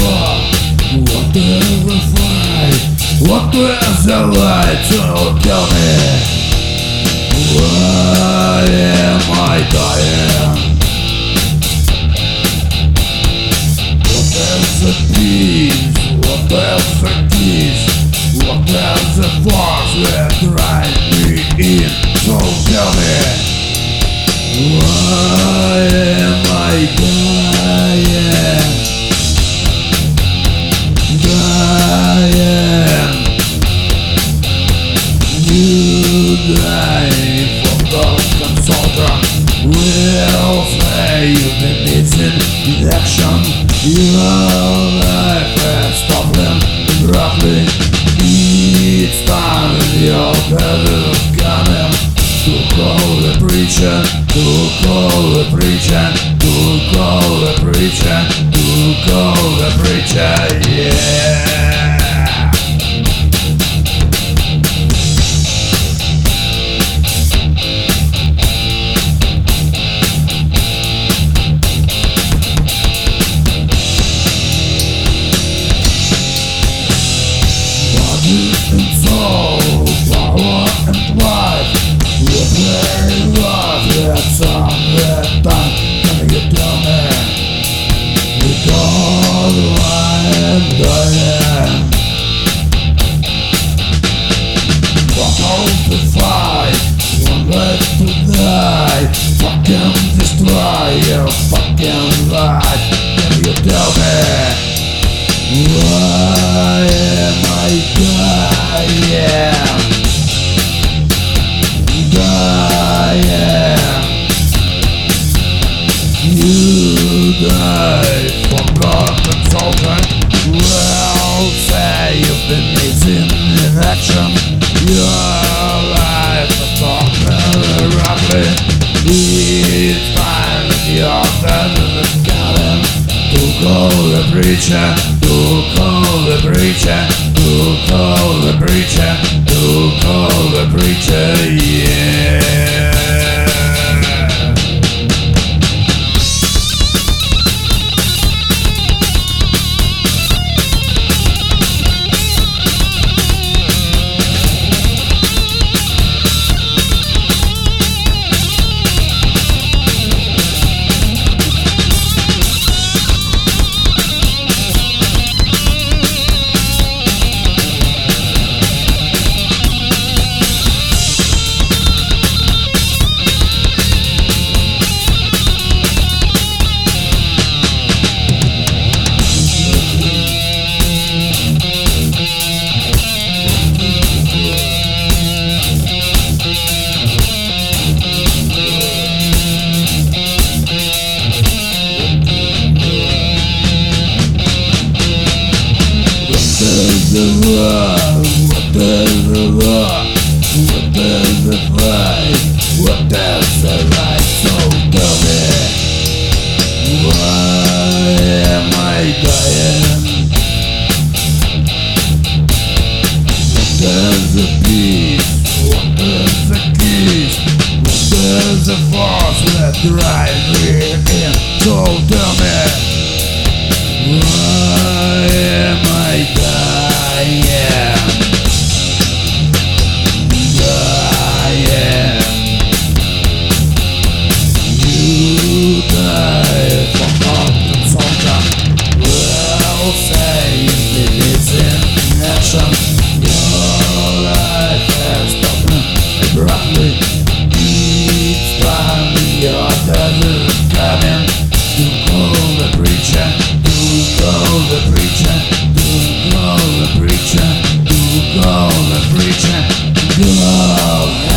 What is the fight? What is the light? So tell me, why am I dying? What is the peace? What is the peace? What is the force that drives me in? So tell me, why am I dying? You die for the consultant will say you've been missing in action. Your life has stopped them abruptly. It's time in your presence coming to call the preacher, to call the preacher, to call the preacher, to call the preacher, yeah. Body and soul, power and life, we play life, that's on that time. Can you tell me? Because I am dying. One out to fight, one left to die. Fucking destroy your fucking life. Can you tell me? Why am I dying? You die for God consultant will say you've been missing in action. Your life is talking roughly. It's time that your presence is coming to call the preacher, to call the preacher, to call the preacher, to call the preacher, yeah. What is the love? What is the love? What is the fight? What is the right? So tell me, why am I dying? What is the peace? What is the keys? What is the force that drives me in? So tell me, why am I dying? You die for God consultant will say it is in action. Your life has stopped abruptly. Each time your death is coming to call the preacher, to call the preacher, to call the preacher, to call the preacher, to call